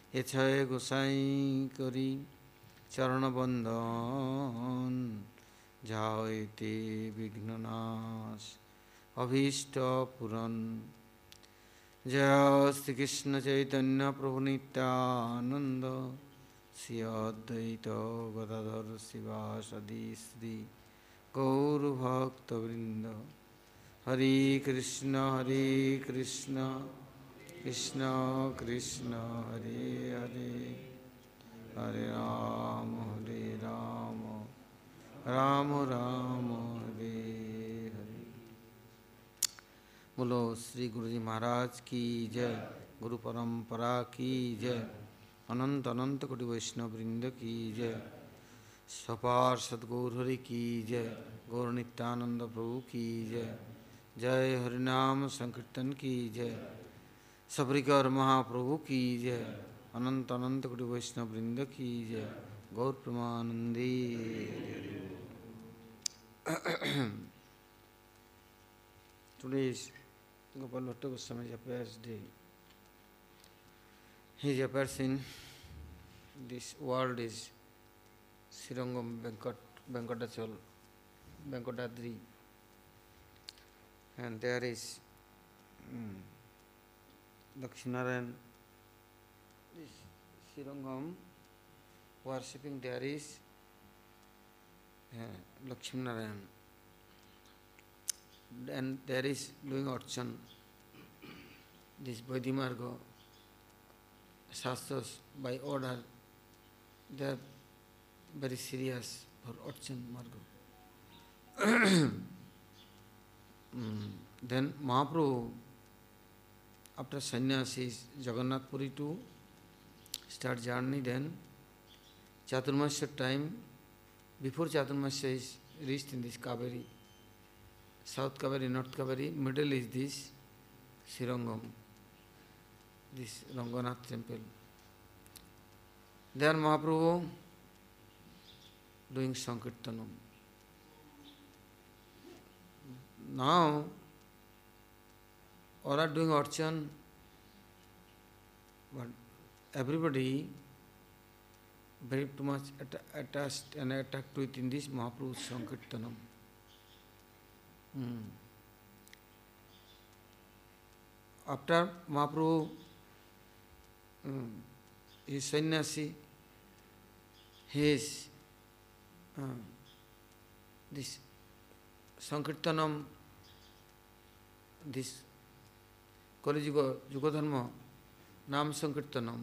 এছায় গোসাই করি চরণবন্দন, যাইতে বিঘ্ননাশ অভীষ্ট পূরণ। জয় শ্রীকৃষ্ণ চৈতন্য প্রভু নিত্যানন্দ, শ্রী অদ্বৈত গদাধর শিবাসাদি শ্রী গৌরভক্তবৃন্দ। হরে কৃষ্ণ কৃষ্ণ কৃষ্ণ হরে হরে, হরে রাম রাম রাম हरे हरे। बोलो श्री गुरु जी महाराज की जय, गुरु परंपरा की जय, अनंत अनंत कोटि वैष्णव वृंद की जय, सपार सद्गुरु हरि की जय, गौर नित्यानंद प्रभु की जय, जय हरिनाम संकीर्तन की जय, सबरीकर महाप्रभु की जय, अनंत अनंत कोटि वैष्णव वृंद की जय, गौर Premanandi. Today is Gopal Bhatta Goswami's appearance day. His appearance in this world is Srirangam Venkatachal, Venkatadri, and there is Dakshinarayan. This Srirangam worshipping there is Lakshminarayan. And there is doing archan. This Vaidhimarga Shastras by order, they are very serious for archan marga. Then Mahaprabhu, after sannyasi, Jagannath Puri to start journey, then Chaturmasya time, before Chaturmasya is reached in this Kaveri, South Kaveri, North Kaveri, middle is this Srirangam, this Ranganath temple. There Mahaprabhu doing Sankirtanam. Now all are doing archan, but everybody very too much attached and attacked within this Mahaprabhu's Sankirtanam. After Mahaprabhu is sannyasi, his this Sankirtanam, this Kali Yuga Dharma, Nam Sankirtanam,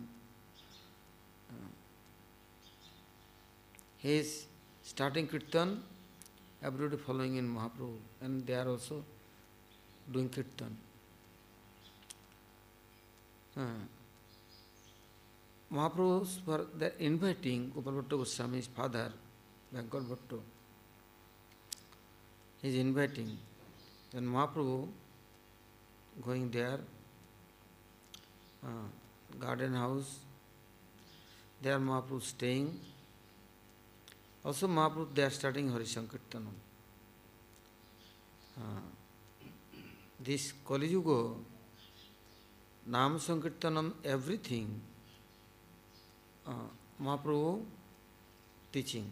he is starting Kirtan, everybody following in Mahaprabhu, and they are also doing Kirtan. Mahaprabhu, they are inviting Gopal Bhatta Goswami's father, Venkat Bhattu. He is inviting. Then Mahaprabhu going there, garden house, there Mahaprabhu staying. Also Mahaprabhu, they are starting Hari Sankirtanam. This Kali Yuga, Nam Sankirtanam, everything, Mahaprabhu teaching.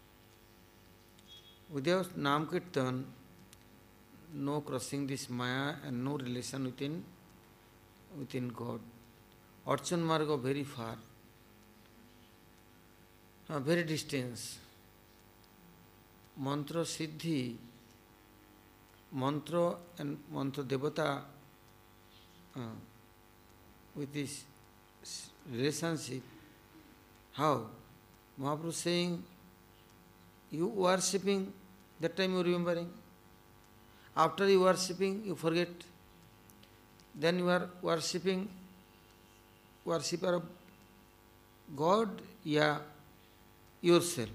Without Nam Kirtan, no crossing this Maya and no relation within God. Archan Marga very far, very distance. Mantra Siddhi, Mantra and Mantra Devata, with this relationship, how? Mahaprabhu saying, you worshipping, that time you remembering. After you worshipping, you forget. Then you are worshipping, worshipper of God, yeah, yourself,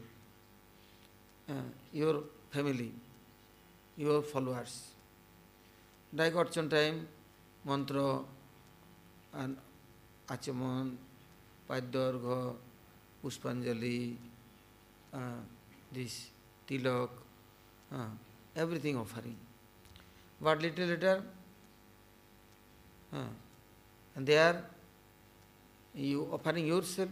your family, your followers. Like Archan time, Mantra and Achaman, Padyorgha, Puspanjali, this Tilak, everything offering. But little later, and they are You offering yourself.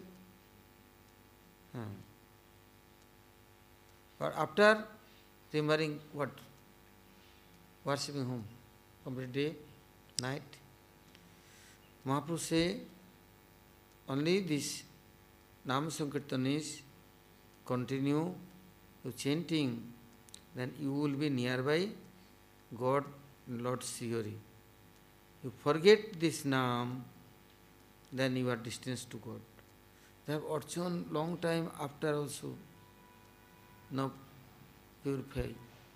But after remembering what? Worshipping whom? Complete day, night. Mahaprabhu say, only this Nam Sankirtan is continue you chanting, then you will be nearby God, Lord Sri Hari. You forget this Nam, then you are distant to God. They have Archan long time after also, now purify.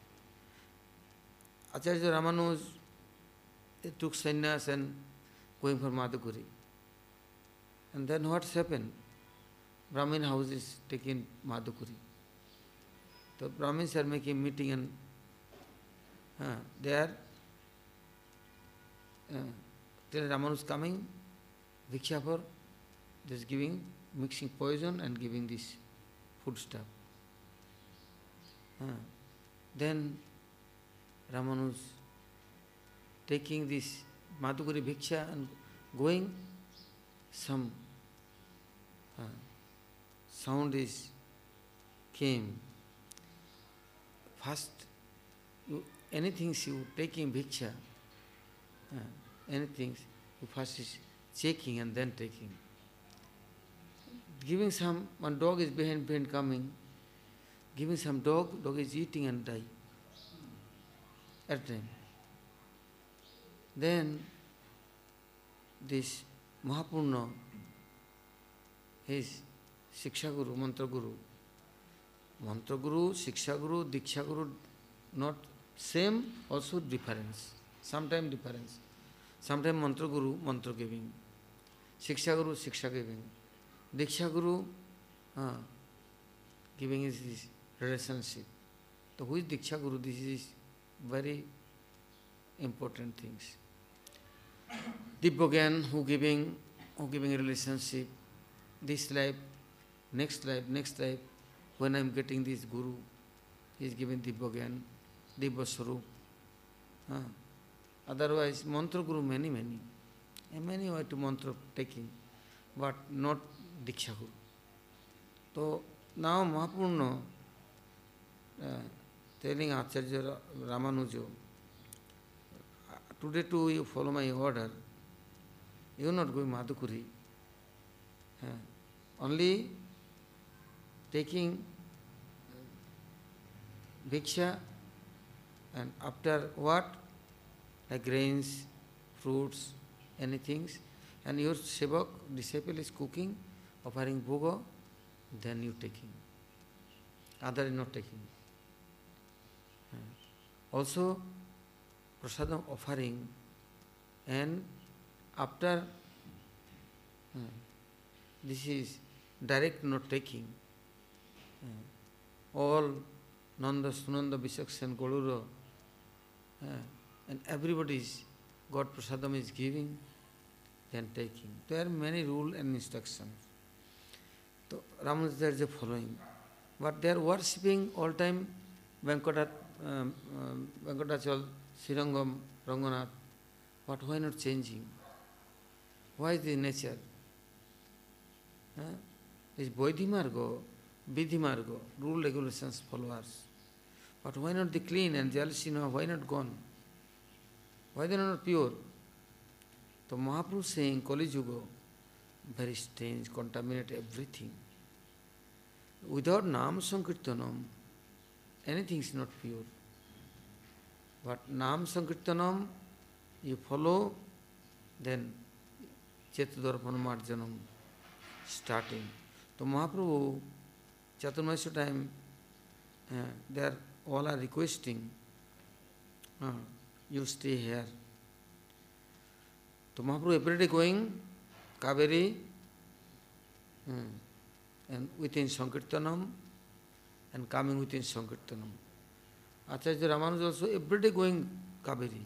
Acharya Ramanuj took sannyas and going for Madhukuri. And then what's happened? Brahmin houses taking Madhukuri. So Brahmins are making meeting and they are till Ramanuj coming, Viksha for just giving, mixing poison and giving this food stuff. Then Ramanuj taking this Madhukuri Bhiksha and going, some sound is came. First, anything you taking Bhiksha, anything you first is checking and then taking. Giving some, one dog is behind coming, giving some dog is eating and die at time. Then this Mahapurna, his Shiksha Guru, Mantra Guru, Shiksha Guru, Diksha Guru, not same, also difference. Sometimes difference. Sometimes Mantra Guru, Mantra giving. Shiksha Guru, Shiksha giving. Diksha Guru, giving is this relationship. So who is Diksha Guru? This is very important things. Dibbogan, who giving relationship, this life, next life, when I am getting this Guru, he is giving Dibbogan, Dibbaswarup. Otherwise, Mantra Guru, many way to Mantra taking, but not Diksha Guru. So now Mahapurna telling Acharya Ramanuja, today too you follow my order, you are not going Madhukuri. Only taking Bhiksha and after what? Like grains, fruits, anything. And your sevak, disciple is cooking, offering bhoga, then you taking. Other is not taking. Also, prasadam offering, and after this is direct not taking. All Nanda, Sunanda, Vishaksa and Golura, and everybody's God prasadam is giving, then taking. There are many rules and instructions. So Ramanuja is following. But they are worshipping all time Venkatachal, Srirangam, Ranganath. But why not changing? Why is the nature? Is Bodhimarga, Vidhimarga, rule regulations followers. But why not the clean and jealousy now? Why not gone? Why they are not pure? So Mahaprabhu saying Kali Yuga, very strange, contaminate everything. Without Nam Sankirtanam, anything is not pure. But Nam Sankirtanam, you follow, then Chetudharpana Marjanam starting. So Mahaprabhu, Chaturmasya time, they are all are requesting, you stay here. So Mahaprabhu every day going, Kaveri, and within Sankirtanam, and coming within Sankirtanam. Acharya Ramanuja also every day going Kaveri,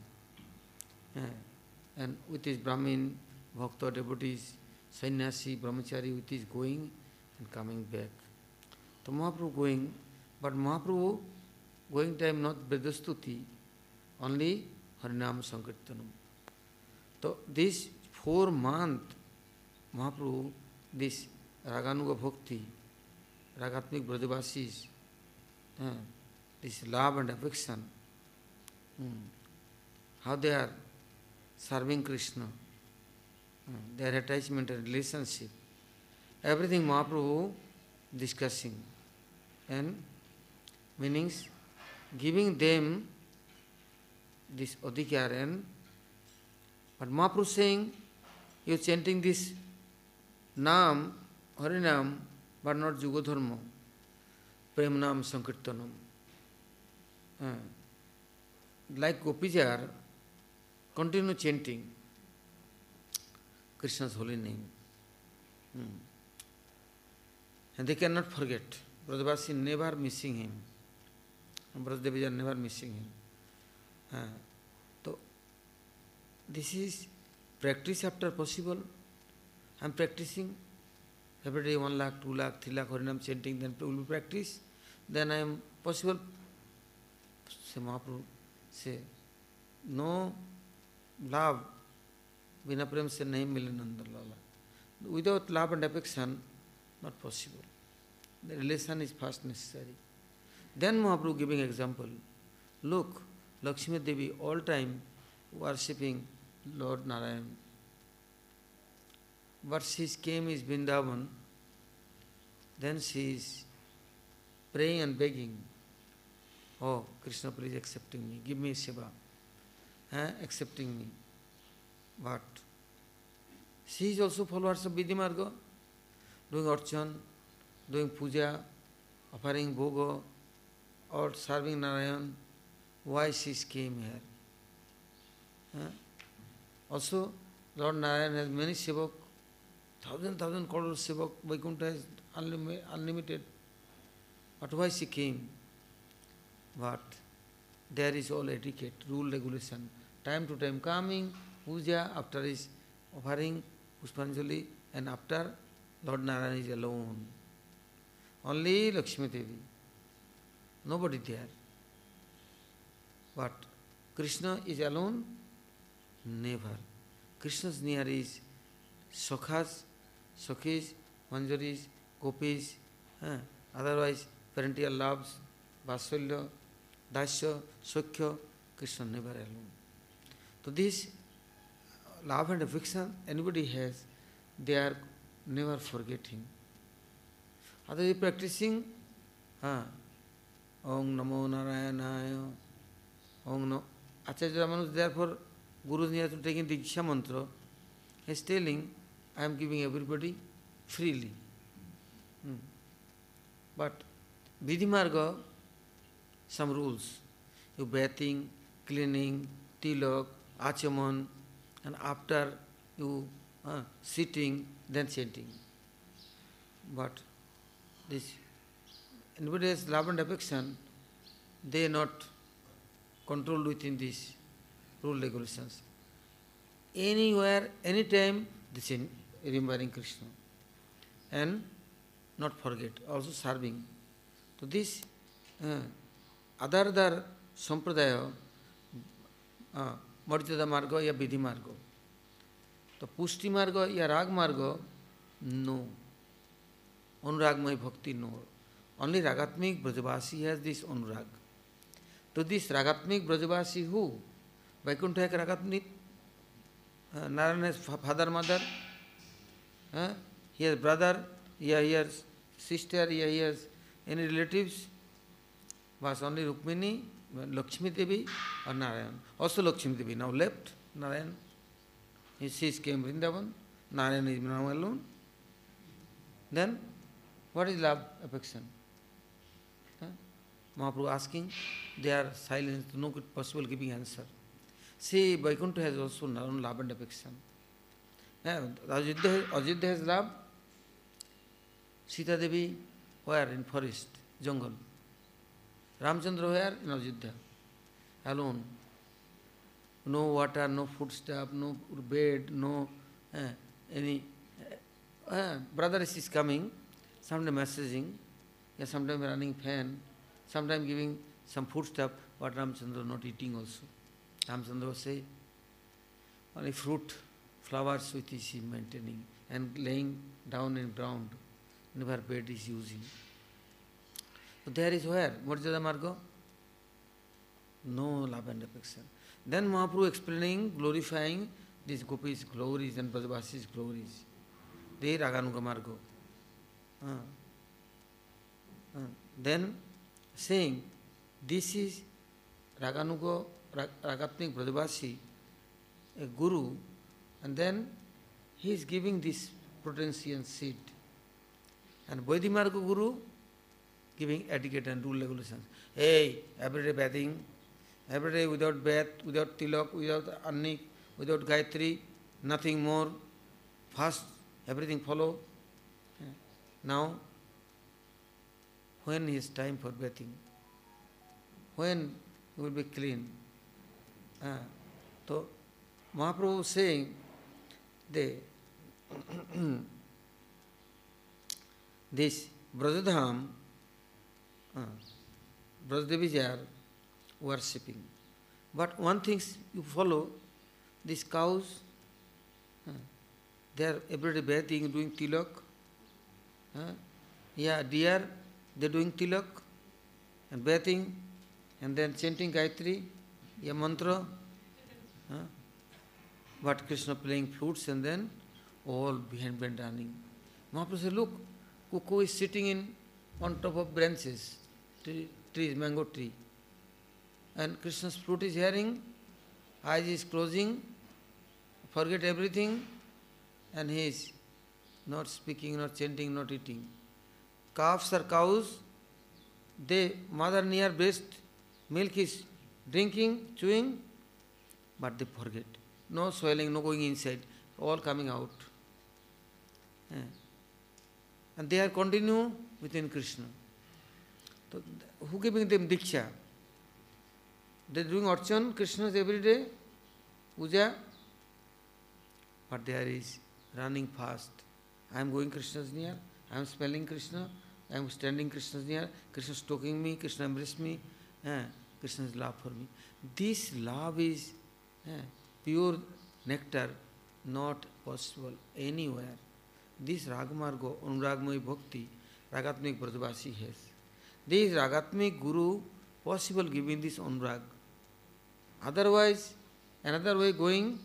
and with his Brahmin, Bhakta, devotees, Sannyasi, Brahmachari, with his going and coming back. So Mahaprabhu going, but Mahaprabhu going time not Vedastuti, only Harinam Sankirtanam. So this 4 months Mahaprabhu, this Raganuga Bhakti, Ragatmik Brajavasis, this love and affection, how they are serving Krishna, their attachment and relationship, everything Mahaprabhu discussing, and meanings giving them this adhikar. And but Mahaprabhu saying, you are chanting this Nam, Harinam, but not Jugodharma, Premnam Sankirtanam. Like Gopijar, continue chanting Krishna's holy name. And they cannot forget. Brajavasi never missing him. Brajdevi are never missing him. So, this is practice after possible. I am practicing every day 1 lakh, 2 lakh, 3 lakh Harinam chanting, then will be practice. Then I am possible. Say Mahaprabhu, say, no love, bina prem se nahi mile Nanda Lala. Without love and affection, not possible. The relation is first necessary. Then Mahaprabhu giving example. Look, Lakshmi Devi all time worshipping Lord Narayan. But she came is Vrindavan, then she is praying and begging, oh Krishna, please accepting me, give me seva, accepting me. But she is also followers of Vidhi Marga, doing archan, doing puja, offering bhoga, or serving Narayan. Why she came here? Also, Lord Narayan has many sevak, thousand crore sevak, Vaikuntha is unlimited. But why she came? But there is all etiquette, rule, regulation. Time to time coming, puja, after is offering Pushpanjali, and after Lord Narayan is alone. Only Lakshmi Devi. Nobody there. But Krishna is alone? Never. Krishna's near is Sakhas, Sakhis, Manjaris, Gopis, otherwise parental loves, Vasalya, Dasya, Sakhya, Krishna never alone. So this love and affection anybody has, they are never forgetting. Otherwise practicing, Om Namo Narayanaya, Om No. Acharya Ramanus, therefore, Guru is near to taking the Diksha mantra, he is telling, I am giving everybody freely. But Vidhi Marga, some rules. You bathing, cleaning, tilak, achaman, and after you sitting, then chanting. But this, anybody has love and affection, they are not controlled within these rule regulations. Anywhere, anytime, this is remembering Krishna. And not forget, also serving. So this other sampradaya, Marjada Marga ya Vidhi Marga. So Pushti Marga ya Rag Marga, no. Anuragmay Bhakti, no. Only Ragatmik Brajavasi has this Anurag. So this Ragatmik Brajavasi who? Vaikuntha has Ragatmik, Narayan has father, mother, he has brother, he has sister, he has any relatives, was only Rukmini, Lakshmi Devi or Narayan. Also Lakshmi Devi now left, Narayan. She came Vrindavan, Narayan is now alone. Then, what is love, affection? Mahaprabhu asking, they are silent, no possible giving answer. See, Vaikuntha has also known love and affection. Ajodhya has love. Sita Devi, where? In forest, jungle. Ramchandra where? In Ajodhya. Alone. No water, no foodstuff, no bed, no any. Brother is coming, sometimes messaging, sometimes running fan, sometimes giving some foodstuff, but Ramchandra not eating also. Ramchandra say, only fruit, flowers with is he maintaining. and laying down in ground, never bed is using. So there is where? Marjada Marga? No love and affection. Then Mahaprabhu explaining, glorifying these gopis' glories and Brajavasi's glories. They Raganuga Marga. Then saying, this is Raganuga, Ragatmik Brajavasi, a guru, and then he is giving this potential seed. And Vaidhimarga Guru giving etiquette and rule regulations. Hey, everyday bathing, every day without bath, without tilak, without annik, without Gayatri, nothing more. Fast, everything follow. Now, when is time for bathing? When you will be clean? So, Mahaprabhu saying, this Brajadham, Brajdevis are worshipping. But one thing you follow, these cows, they are everyday bathing, doing tilak. Deer, they are doing tilak and bathing and then chanting Gayatri, mantra. But Krishna playing flutes and then all behind running. Mahaprabhu said, look, cuckoo is sitting on top of branches, trees, mango tree. And Krishna's flute is hearing, eyes is closing, forget everything, and he is not speaking, not chanting, not eating. Calves or cows, they mother near breast, milk is drinking, chewing, but they forget. No swelling, no going inside, all coming out. And they are continue within Krishna. So who giving them diksha? They are doing archan, Krishna's every day, puja, but there is running fast. I am going Krishna's near, I am smelling Krishna, I am standing Krishna's near, Krishna is talking me, Krishna embrace me, Krishna's love for me. This love is pure nectar, not possible anywhere. This Ragamarga, Anuragmaya Bhakti, Ragatmik Brajavasi has. This Ragatmik Guru possible giving this Anurag. Otherwise, another way going,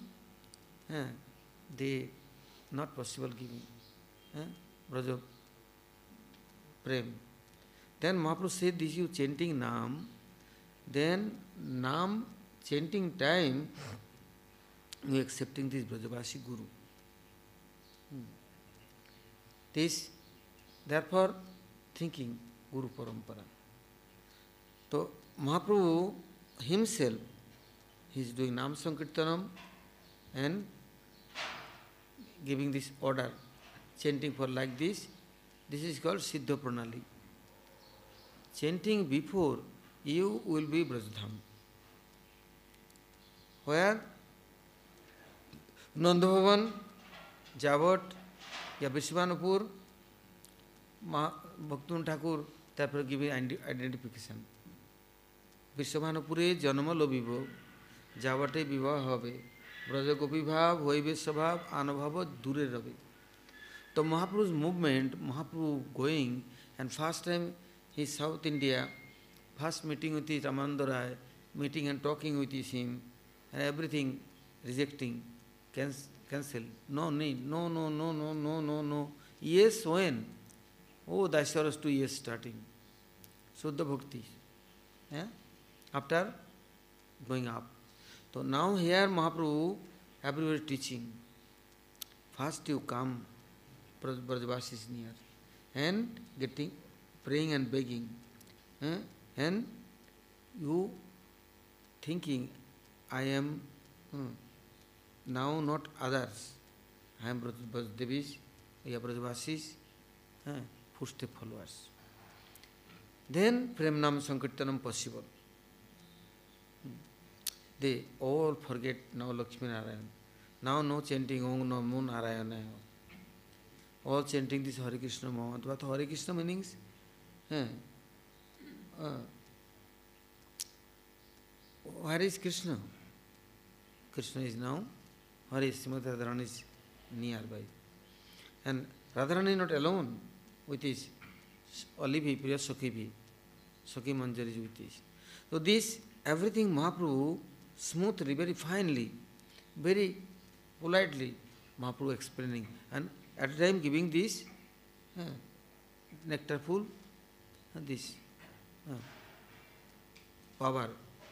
they not possible giving. Braja Prem. Then Mahaprabhu said, this you chanting Nam, then Nam chanting time, you accepting this Brajavasi Guru. This, therefore, thinking Guru Parampara. So, Mahaprabhu himself, he is doing Nam Sankirtanam and giving this order, chanting for like this. This is called Siddha Pranali. Chanting before, you will be Brajadham. Where? Nandabhavan, Javat, या विश्वानुपुर भक्तुन ठाकुर तैपर giving identification विश्वानुपुरे जन्म लभिब जावाटे विवाह हबे ब्रजगोपी भाव हईबे स्वभाव आनुभाव दूरे रहे. तो महाप्रभु's movement, Mahaprabhu going and first time he South India, first meeting with his Ramananda Rai, meeting and talking with him and everything rejecting, cancel. No need. No. Yes, when? Oh, Daisharas to yes starting. Suddha Bhakti. After going up. So now here Mahaprabhu everywhere teaching. First you come, Brajavasi is near. And getting, praying and begging. And you thinking, I am now not others. I am Brajdevis, Brajavasis, footstep followers. Then Prem Nam Sankirtanam possible. They all forget now Lakshmi Narayan. Now no chanting Om Namo Narayana. All chanting this Hare Krishna Mahamant. What Hare Krishna meanings? Where is Krishna? Krishna is now, Hare Srimati Radharani is nearby. And Radharani not alone with his Alivi, Priya Sakhivi, Sakhi Manjari with this. So this everything Mahaprabhu smoothly, very finely, very politely Mahaprabhu explaining, and at the time giving this nectar full, this power.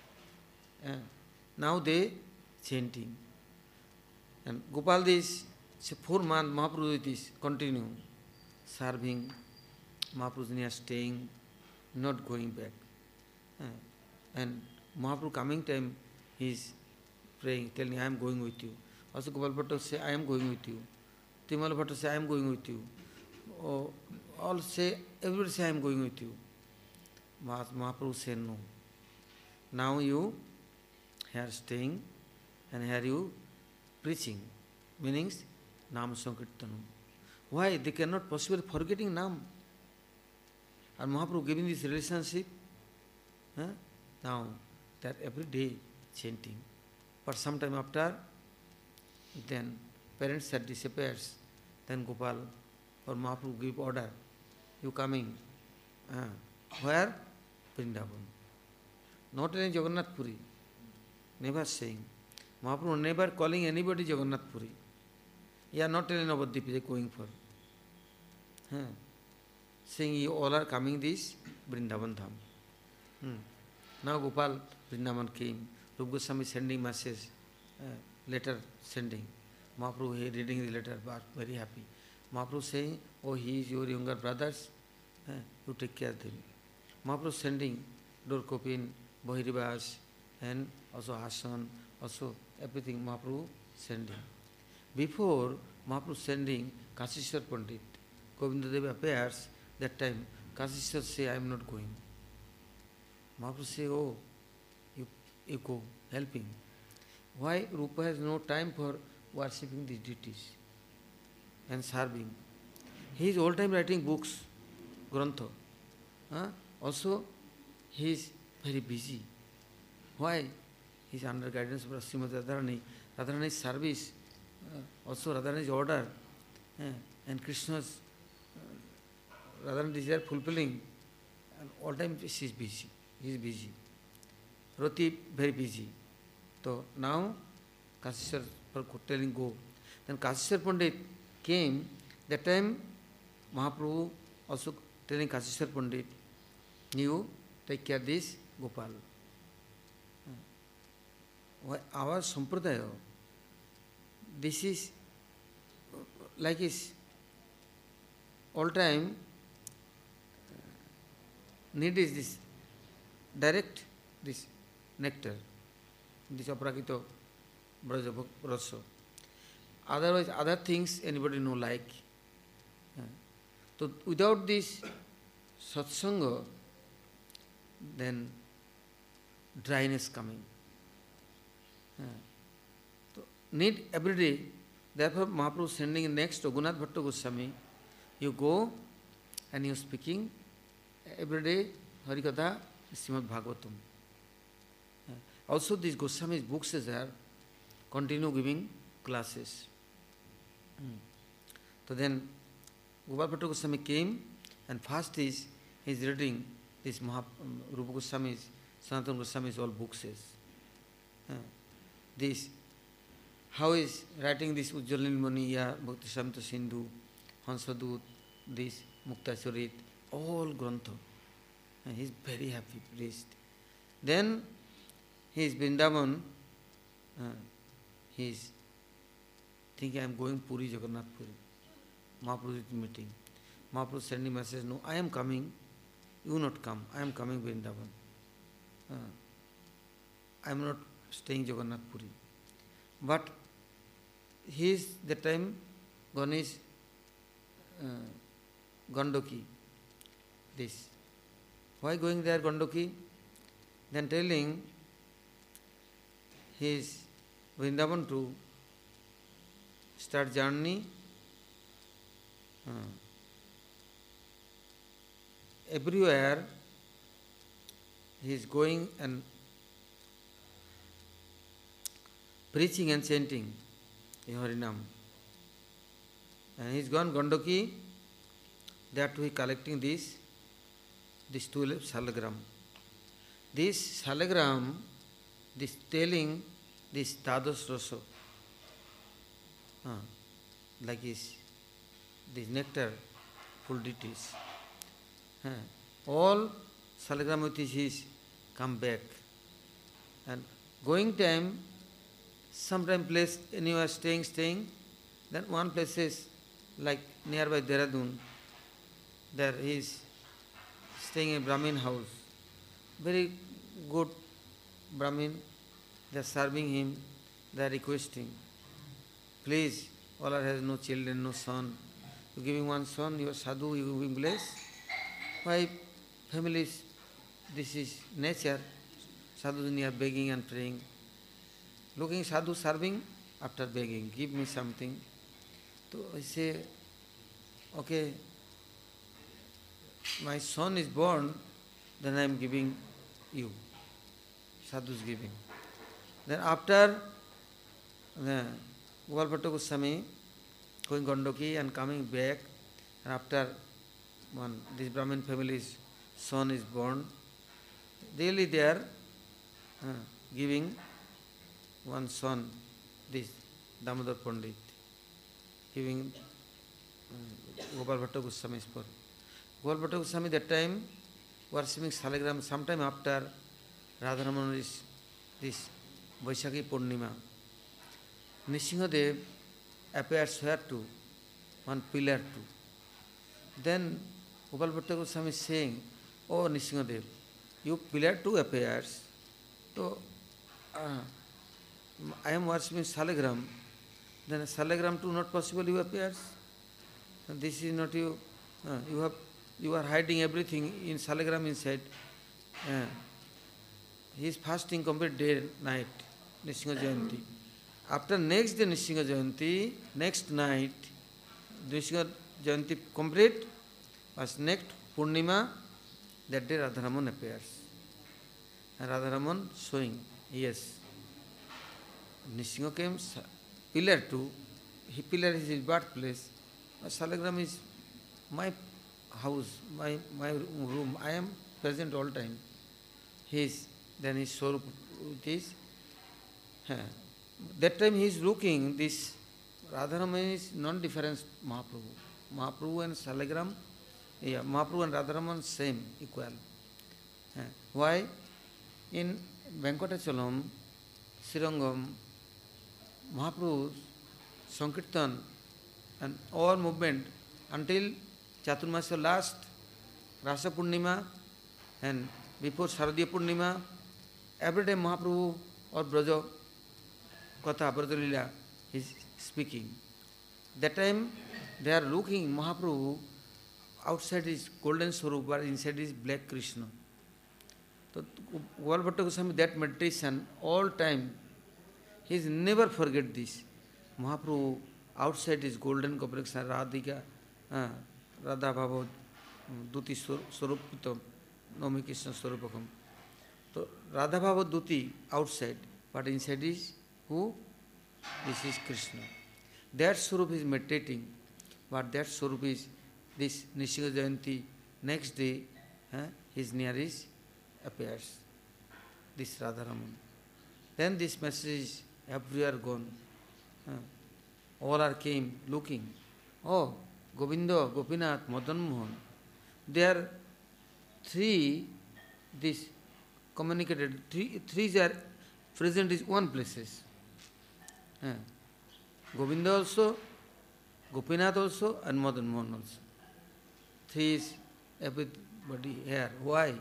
Now they chanting. And Gopal this 4 months Mahaprabhu with this continue serving, Mahaprabhu near staying, not going back. And Mahaprabhu coming time he is praying, telling I am going with you. Also Gopal Bhatta say I am going with you. Timala Bhatta say I am going with you. Oh, all say, everybody say I am going with you. Mahaprabhu say no. Now you here staying and here you preaching, meanings Nam Sankirtanam. Why? They cannot possibly forgetting Nam. And Mahaprabhu giving this relationship, now that every day chanting. But sometime after, then parents had disappears, then Gopal or Mahaprabhu give order, you coming, where? Vrindavan. Not in Jagannath Puri, never saying. Mahaprabhu never calling anybody Jagannath Puri. You are not telling Navadvip they are going for. Saying you all are coming this Vrindavan Dham. Now Gopal Vrindavan came. Rupa Goswami sending message, letter sending. Mahaprabhu he reading the letter, but very happy. Mahaprabhu saying, oh, he is your younger brothers, you take care of them. Mahaprabhu sending Dorkopin, Bahirivas, and also Asan, also everything Mahaprabhu sending. Before Mahaprabhu sending Kasishwar Pandit, Govindadev appears, that time Kasishwar say, I am not going. Mahaprabhu say, oh, you go, helping. Why? Rupa has no time for worshipping these deities and serving. He is all time writing books, Grantha. Also, he is very busy. Why? He is under guidance of Srimati Radharani. Radharani's service, also Radharani's order, and Krishna's Radharani desire fulfilling. And all time she is busy. He is busy. Roti very busy. So now Kasishwar telling go. Then Kasishwar Pandit came. That time Mahaprabhu also telling Kasishwar Pandit, you take care of this Gopal. Our Sampradaya, this is like is all time need is this direct this nectar, this aprakito braja rasa. Otherwise other things anybody no like. So without this satsanga, then dryness coming. So need every day. Therefore Mahaprabhu sending next to Raghunath Bhatta Goswami, you go and you speaking every day Harikatha, Srimad Bhagavatam. Also these Goswami's books is there, continue giving classes. So then Gopal Bhatta Goswami came, and first is he is reading this Rupa Goswami's, Sanatana Goswami's all books. This, how is writing this Ujjalin Maniya, Bhakti Samta Sindhu, Hansadut, this Mukta Charit, all Grantha. He is very happy, pleased. Then he is Vrindavan, he is thinking I am going Puri, Jagannath Puri. Mahaprabhu is meeting. Mahaprabhu sending message, no, I am coming, you not come, I am coming Vrindavan. I am not staying Jagannath Puri. But he is that time Ganesh Gandoki. This. Why going there Gandoki? Then telling he is Vrindavan to start journey. Everywhere he is going and preaching and chanting Harinam. And he's gone Gandoki, that he collecting this 12 salagram. This salagram, this telling this Dados Rosso, like this nectar, full deities. All salagram with his come back. And going time, sometime place anywhere staying, then one place is like nearby Dehradun, there he is staying in a Brahmin house. Very good Brahmin, they are serving him, they are requesting, please, Allah has no children, no son. You giving one son, you are sadhu, you will be blessed. Why families, this is nature, sadhus near begging and praying. Looking sadhu serving, after begging, give me something. So I say, okay, my son is born, then I am giving you. Sadhu is giving. Then after Gopal Bhatta Goswami going Gandoki and coming back, and after this Brahmin family's son is born, daily they are giving one son, this Damodar Pandit, giving Gopal Bhatta Goswami's for. Gopal Bhatta Goswami that time worshipping Salagram, sometime after Radharaman is this Vaishakhi Purnima. Nrsimhadev appears here too, one pillar too. Then Gopal Bhatta Goswami is saying, oh Nrsimhadev, you pillar too appears. So I am worshipping Salagram, then Salagram too not possible you appears. And this is not you. You are hiding everything in Salagram inside. He is fasting complete day, night, Nrsimha Jayanti. After next day Nrsimha Jayanti, next night, Nrsimha Jayanti complete, was next Purnima, that day Radharaman appears. And Radharaman showing, yes, Nrsimha came, pillar too, pillar is his birthplace, Salagram is my house, my room, I am present all time. Then his Swarup is. That time he is looking, this Radharaman is non-different Mahaprabhu. Mahaprabhu and Salagram, Mahaprabhu and Radharaman same, equal. Why? In Venkatachalam, Srirangam, Mahaprabhu's Sankirtan and all movement until Chaturmasya last, Rasa Purnima and before Sharadiya Purnima, every day Mahaprabhu or Braja Katha, Braja Lila is speaking. That time they are looking Mahaprabhu, outside is golden Swarup, but inside is black Krishna. So Gopal Bhatta Goswami, that meditation all time, he is never forget this. Mahaprabhu outside is golden Gopakrishna, Radhika, Radha Bhava, Duti Swarupitam, Nomi Krishna Swarupakam. So Radha Bhava Duti outside, but inside is who? This is Krishna. That Swarup is meditating, but that Swarup is this Nrsimha Jayanti, next day his nearest appears, this Radharaman. Then this message is everywhere gone. All are came looking. Oh, Govinda, Gopinath, Madan Mohan. There are three, this communicated, three are present is one places. Govinda also, Gopinath also, and Madan Mohan also. Three is everybody here. Why?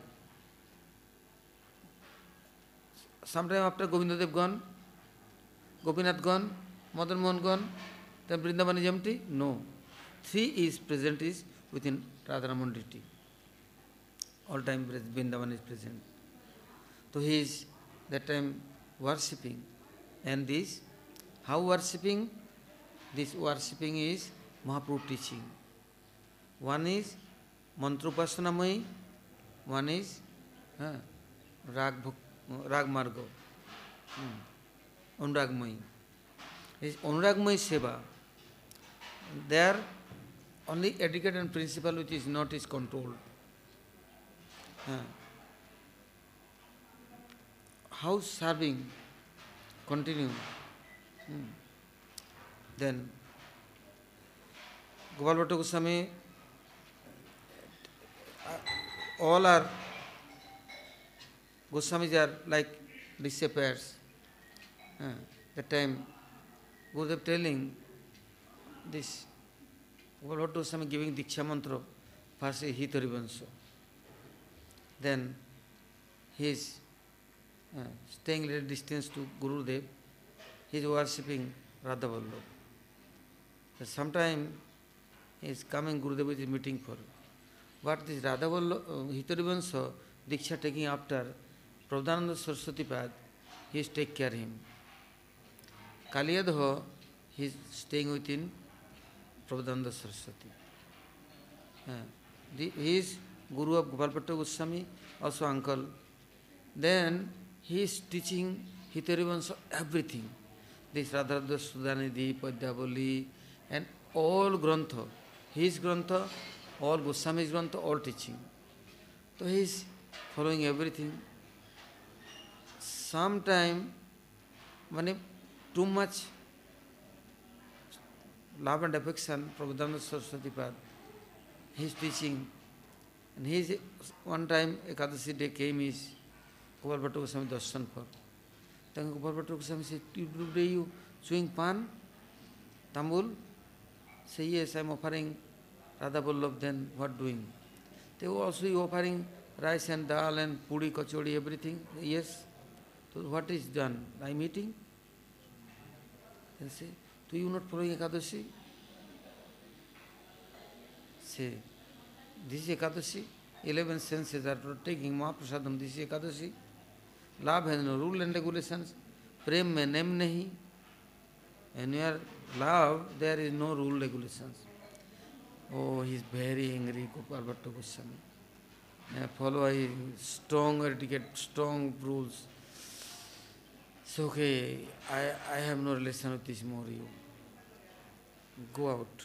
Sometime after Govinda Dev gone, Gopinath gone, Madan Mohan gone, then Vrindavan is empty? No. Three is present is within Radharaman deity. All time Vrindavan is present. So he is that time worshipping. And this, how worshipping? This worshipping is Mahaprabhu teaching. One is Mantrupasana, one is Rag Marga, Anuragmayi. Is Anuragmayi Seva. There only etiquette and principle which is not is controlled. House serving continue. Then Gopal Bhatta Goswami, all our Goswamis are like disappears. That time Gurudev telling this, Gopal Bhatta Goswami giving Diksha Mantra, first is Hitarivansa. Then he is staying little distance to Gurudev, he is worshipping Radha Vallabh. Sometime he is coming, Gurudev is meeting for. But this Radha Vallabh, Hitarivansa, Diksha taking after Prabhupada Saraswati Pad, he is take care of him. Kaliyadho, he is staying within Prabhupada Saraswati. He is Guru of Gopal Bhatta Goswami, also uncle. Then he is teaching Hitarivansa everything. This Radharada Sudhanidhi, Padyavali, and all Grantha. His Grantha, all Goswami's Grantha, all teaching. So he is following everything. Sometime, when too much love and affection, Prabhupada Saraswati Pad, he is teaching. And he is, one time, Ekadasi day came, is Gopal Bhatta Goswami darshan for. Then Gopal Bhatta Goswami said, today you chewing pan, tambul? Say, yes, I am offering Radha Vallabh, then what doing? They were also offering rice and dal and puri, kachori, everything. Yes. So what is done? I am eating. Then say, so you not following Ekadashi? Say, this is Ekadashi. 11 senses are taking Mahaprasadam. This is Ekadashi. Love has no rule and regulations. Prem mein name nahi. And your love, there is no rule regulations. Oh, he is very angry, Gopal Bhatta Goswami. Follow strong etiquette, strong rules. So, okay, I have no relation with this more, you. Go out.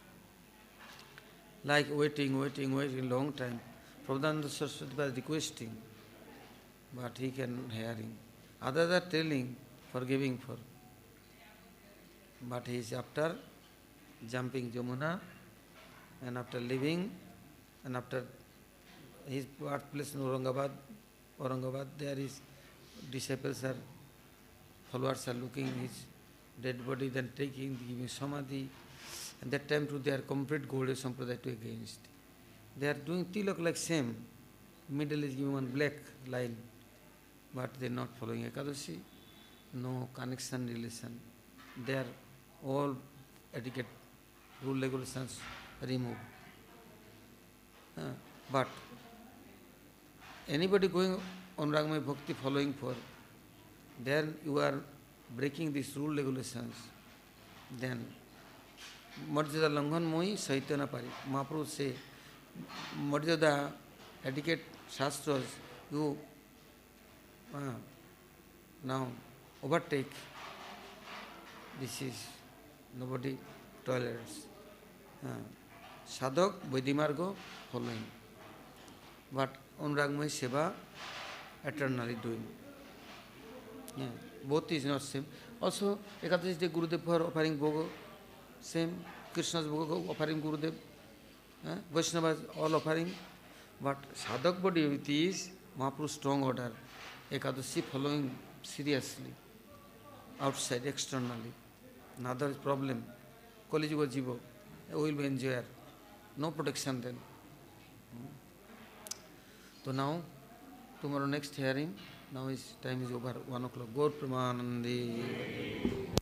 Like waiting, long time. Prabhupada Saraswati was requesting, but he can hearing. Others are telling, forgiving for. But he is after jumping Jamuna, and after leaving, and after his birthplace in Aurangabad, there is disciples are, followers are looking his dead body, then taking, giving samadhi. And that time too they are complete Gaudiya Sampradaya to against. They are doing tilak like same. Middle is given one black line. But they are not following Ekadashi. No connection, relation. They are all etiquette, rule, regulations removed. But anybody going on Ragamaya Bhakti following for, then you are breaking these rule regulations. Then Marjada Langhan Moi Saitana Pari. Mahaprabhu say, Marjada, etiquette, shastras, you now overtake. This is nobody tolerates. Sadhak, Vaidimargo, following. But on Ragmai Seva, eternally doing. Both is not same. Also, Ekadashi day Gurudev for offering Bhoga, same. Krishna's Bhoga offering Gurudev. Vaishnavas all offering. But Sadhak body is Mahaprabhu's strong order. Ekadashi following seriously. Outside, externally. Another problem. Kali Yuga Jiva will be enjoyer. No protection then. So now, tomorrow next hearing, now is time is over, 1 o'clock. Gaur Premanandi.